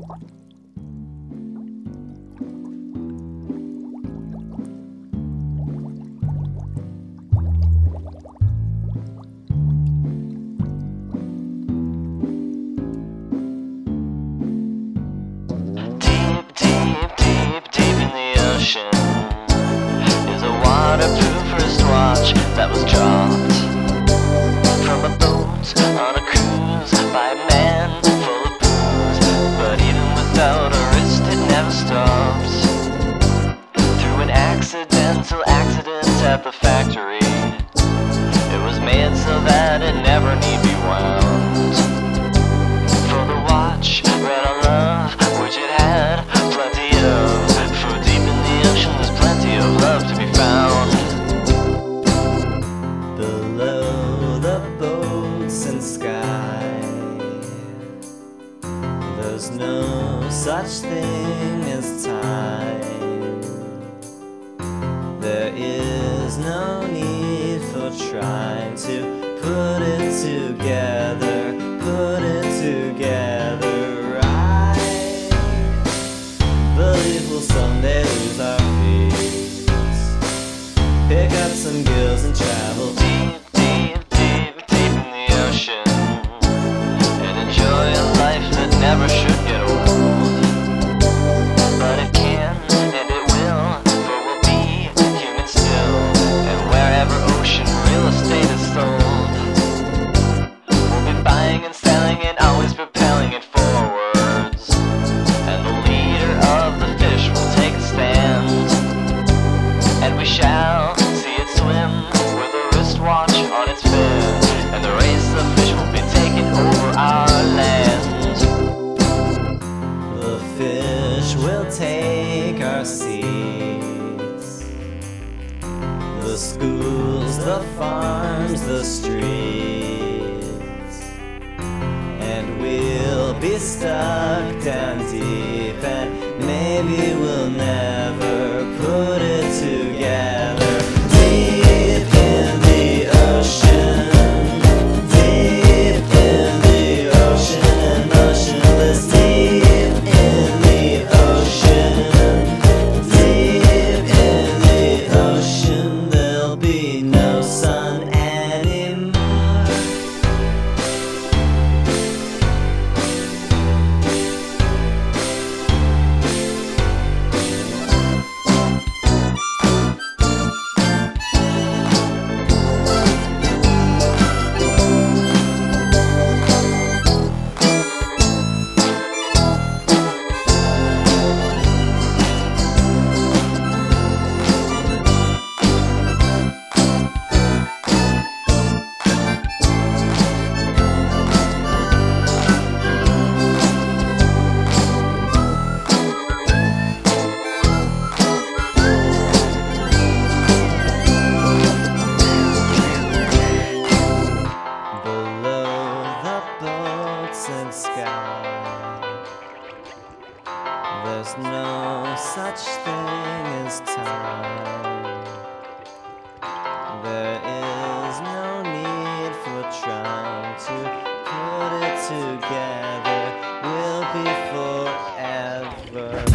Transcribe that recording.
Is a waterproof wristwatch that was dropped from a boat on a cruise by a man full of booze. But even without a wrist, it never stops. Through an accidental accident at the factory, it was made so that it never need be wound. For the watch ran on love, which it had plenty of. For deep in the ocean, there's plenty of love to be found. Below the boats and sky, there's no such thing as time. There is no need for trying to put it together, put it together right. Believe we'll someday lose our feet, pick up some girls and travel deep, deep, deep, deep in the ocean, and enjoy a life that never should get old. But it can, and it will, for we'll be human still. And wherever ocean real estate is sold, we'll be buying and selling and always propelling it forwards. And the leader of the fish will take a stand, and we shall see it swim with a wristwatch on its fin. And the race of fish will be taking over our land. The fish will take our seats, the schools, the farms, the streets, and we'll be stuck down deep, and maybe we'll never put it together. Deep in the ocean, deep in the ocean, and motionless. Deep in the ocean, deep in the ocean, there'll be no sun anymore. And sky, there's no such thing as time. There is no need for trying to put it together. We'll be forever.